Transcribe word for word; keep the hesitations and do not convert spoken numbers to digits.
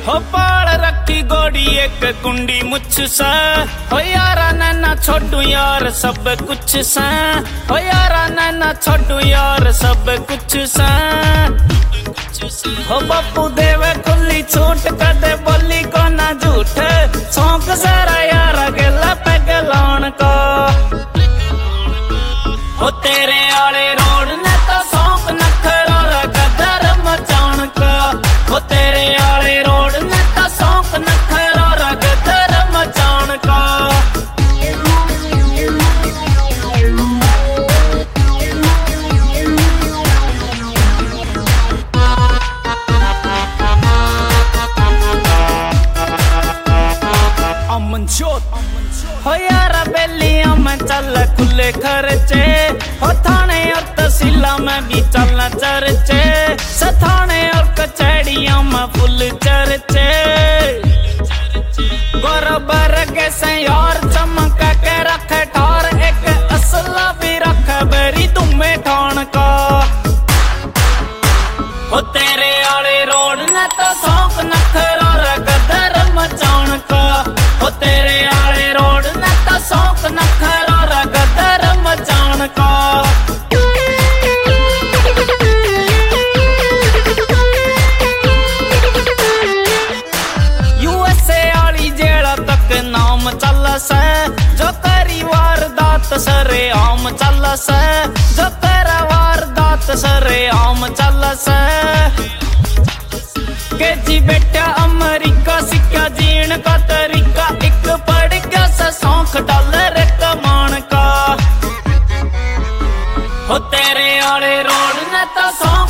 हो पाल रखी गोड़ी एक कुंडी मुछ सा, हो यारा नैना छोड़ू यार सब कुछ सा, हो यारा नैना छोड़ू यार सब कुछ सा। हो बापू देवे खुली छूट कदे बोली को ना झूठ, शौक सारा यार गेला पैगलान का। हो तेरे आले रोड ने तो शौक नखरा गदर मचान का, हो तेरे आले रोड ने तो शौक नखरा गदर मचान का। हो यारा बेलियां में चल खुले खर्चे, हो थाने और तहसीला में भी चलना चर्चे, सथाने और कचहरियां में फुल चर्चे। बराबर के यार चमका के रख ठार, एक असला भी रख बेरी तुम्हें ठान का। हो तेरे आले रोड ने तो शौक नखरा गदर मचान का, हो तेरे आले रोड ने तो शौक नखरा गदर मचान का। यूएसए आली जेल तक नाम चल से, जो करी वारदात सरे आम चल से, जो करा वारदात सरे आम चल से। के जी बेटा अमेरिका सिक्का जीण का तरीका, एक पड़ गया सा सौंख डॉलर कमान का। हो तेरे आले रोड ने तो